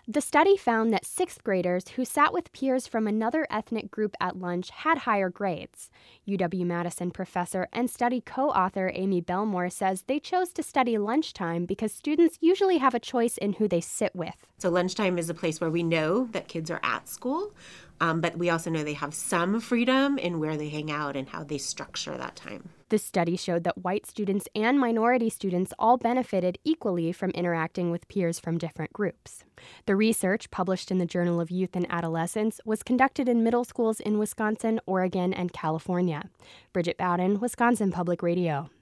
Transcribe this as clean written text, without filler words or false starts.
The study found that sixth graders who sat with peers from another ethnic group at lunch had higher grades. UW-Madison professor and study co-author Amy Belmore says they chose to study lunchtime because students usually have a choice in who they sit with. So lunchtime is a place where we know that kids are at school, but we also know they have some freedom in where they hang out and how they structure that time. The study showed that white students and minority students all benefited equally from interacting with peers from different groups. The research, published in the Journal of Youth and Adolescence, was conducted in middle schools in Wisconsin, Oregon, and California. Bridget Bowden, Wisconsin Public Radio.